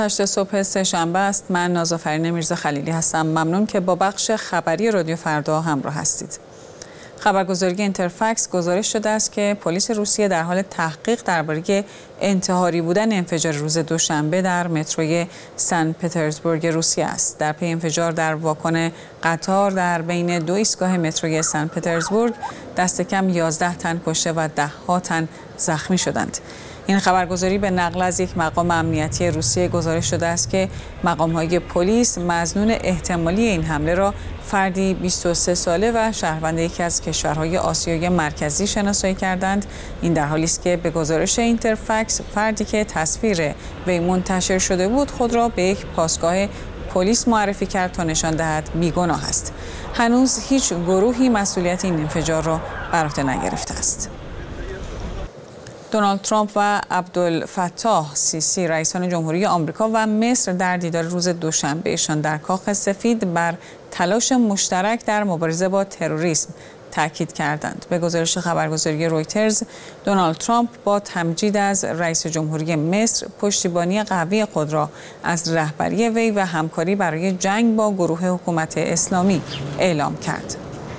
8 صبح سه‌شنبه است. من نازآفرین میرزا خلیلی هستم. ممنون که با بخش خبری رادیو فردا همراه هستید. خبرگزاری اینترفکس گزارش شده است که پلیس روسیه در حال تحقیق درباره انتحاری بودن انفجار روز دوشنبه در متروی سن پترزبورگ روسیه است. در پی انفجار در واگن قطار در بین دو ایستگاه متروی سن پترزبورگ دست کم 11 تن کشته و ده‌ها تن زخمی شدند. این خبرگزاری به نقل از یک مقام امنیتی روسیه گزارش شده است که مقام‌های پلیس مظنون احتمالی این حمله را فردی 23 ساله و شهروند یکی از کشورهای آسیای مرکزی شناسایی کردند. این در حالی است که به گزارش اینترفکس فردی که تصویر وی منتشر شده بود خود را به یک پاسگاه پلیس معرفی کرد تا نشان دهد بیگناه است. هنوز هیچ گروهی مسئولیت این انفجار را بر عهده نگرفته است. دونالد ترامپ و عبدالفتاح سیسی رئیسان جمهوری آمریکا و مصر در دیدار روز دوشنبهشان در کاخ سفید بر تلاش مشترک در مبارزه با تروریسم تاکید کردند. به گزارش خبرگزاری رویترز، دونالد ترامپ با تمجید از رئیس جمهوری مصر پشتیبانی قوی خود را از رهبری وی و همکاری برای جنگ با گروه حکومت اسلامی اعلام کرد.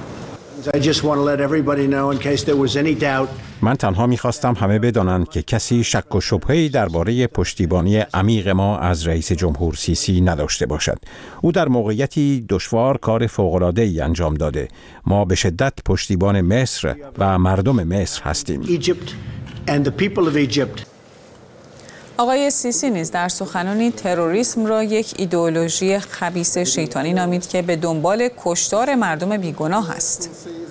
من تنها می‌خواستم همه بدانند که کسی شک و شبهه‌ای درباره پشتیبانی عمیق ما از رئیس جمهور سیسی نداشته باشد. او در موقعیتی دشوار کار فوق‌العاده‌ای انجام داده. ما به شدت پشتیبان مصر و مردم مصر هستیم. آقای سیسی نیز در سخنانی تروریسم را یک ایدئولوژی خبیث شیطانی نامید که به دنبال کشتار مردم بیگناه است.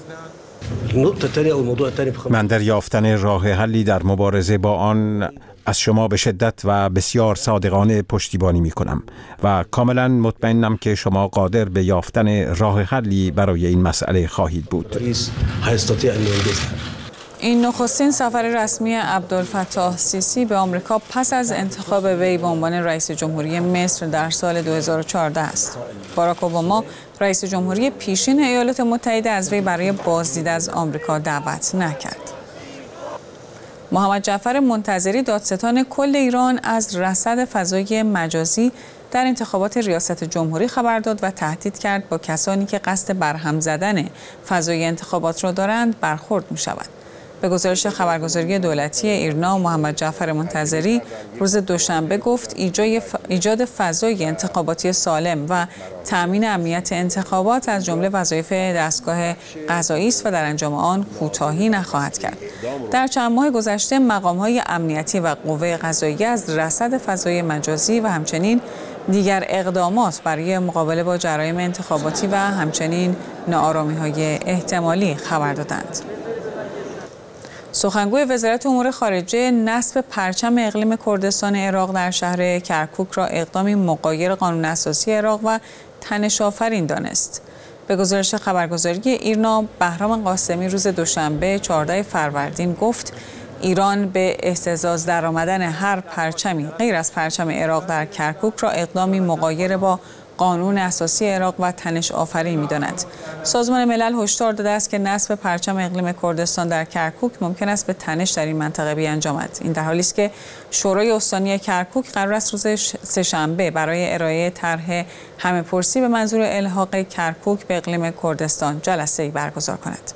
من در یافتن راه حلی در مبارزه با آن از شما به شدت و بسیار صادقانه پشتیبانی می کنم و کاملا مطمئنم که شما قادر به یافتن راه حلی برای این مسئله خواهید بود. این نخستین سفر رسمی عبدالفتاح سیسی به آمریکا پس از انتخاب وی به عنوان رئیس جمهوری مصر در سال 2014 است. باراک اوباما رئیس جمهوری پیشین ایالات متحده از وی برای بازدید از آمریکا دعوت نکرد. محمد جعفر منتظری دادستان کل ایران از رصد فضای مجازی در انتخابات ریاست جمهوری خبر داد و تهدید کرد با کسانی که قصد برهم زدن فضای انتخابات را دارند برخورد می شود. به گزارش خبرگزاری دولتی ایرنا، محمد جعفر منتظری روز دوشنبه گفت ایجاد فضای انتخاباتی سالم و تأمین امنیت انتخابات از جمله وظایف دستگاه قضایی است و در انجام آن کوتاهی نخواهد کرد. در چند ماه گذشته مقام‌های امنیتی و قوه قضاییه از رصد فضای مجازی و همچنین دیگر اقدامات برای مقابله با جرایم انتخاباتی و همچنین ناآرامی‌های احتمالی خبر دادند. سخنگوی وزارت امور خارجه نصب پرچم اقلیم کردستان عراق در شهر کرکوک را اقدامی مغایر قانون اساسی عراق و تنش‌آفرین دانست. به گزارش خبرگزاری ایرنا، بهرام قاسمی روز دوشنبه 14 فروردین گفت ایران به اهتزاز درآمدن هر پرچمی غیر از پرچم عراق در کرکوک را اقدامی مغایر با قانون اساسی عراق و تنش آفرین می‌داند. سازمان ملل هشدار داده است که نصب پرچم اقلیم کردستان در کرکوک ممکن است به تنش در این منطقه بیانجامد. این در حالی است که شورای استانی کرکوک قرار است روز سه‌شنبه برای ارائه طرح همه‌پرسی به منظور الحاق کرکوک به اقلیم کردستان جلسه‌ای برگزار کند.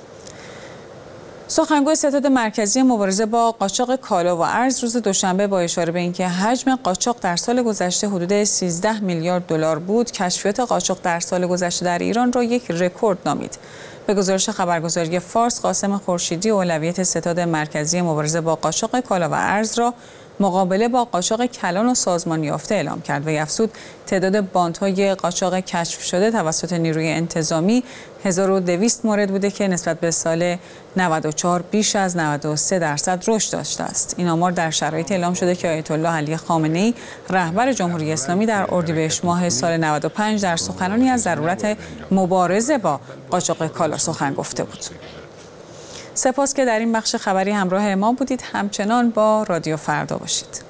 سخنگوی ستاد مرکزی مبارزه با قاچاق کالا و ارز روز دوشنبه با اشاره به اینکه حجم قاچاق در سال گذشته حدود 13 میلیارد دلار بود، کشفیات قاچاق در سال گذشته در ایران را یک رکورد نامید. به گزارش خبرگزاری فارس، قاسم خورشیدی اولویت ستاد مرکزی مبارزه با قاچاق کالا و ارز را مقابله با قاچاق کلان و سازمان یافته اعلام کرد و افزود تعداد باندهای قاچاق کشف شده توسط نیروی انتظامی 1200 مورد بوده که نسبت به سال 94 بیش از 93% رشد داشته است. این آمار در شرایط اعلام شده که آیت الله علی خامنه‌ای رهبر جمهوری اسلامی در اردیبهشت ماه سال 95 در سخنانی از ضرورت مبارزه با قاچاق کالا سخن گفته بود. سپاس که در این بخش خبری همراه ما بودید. همچنان با رادیو فردا باشید.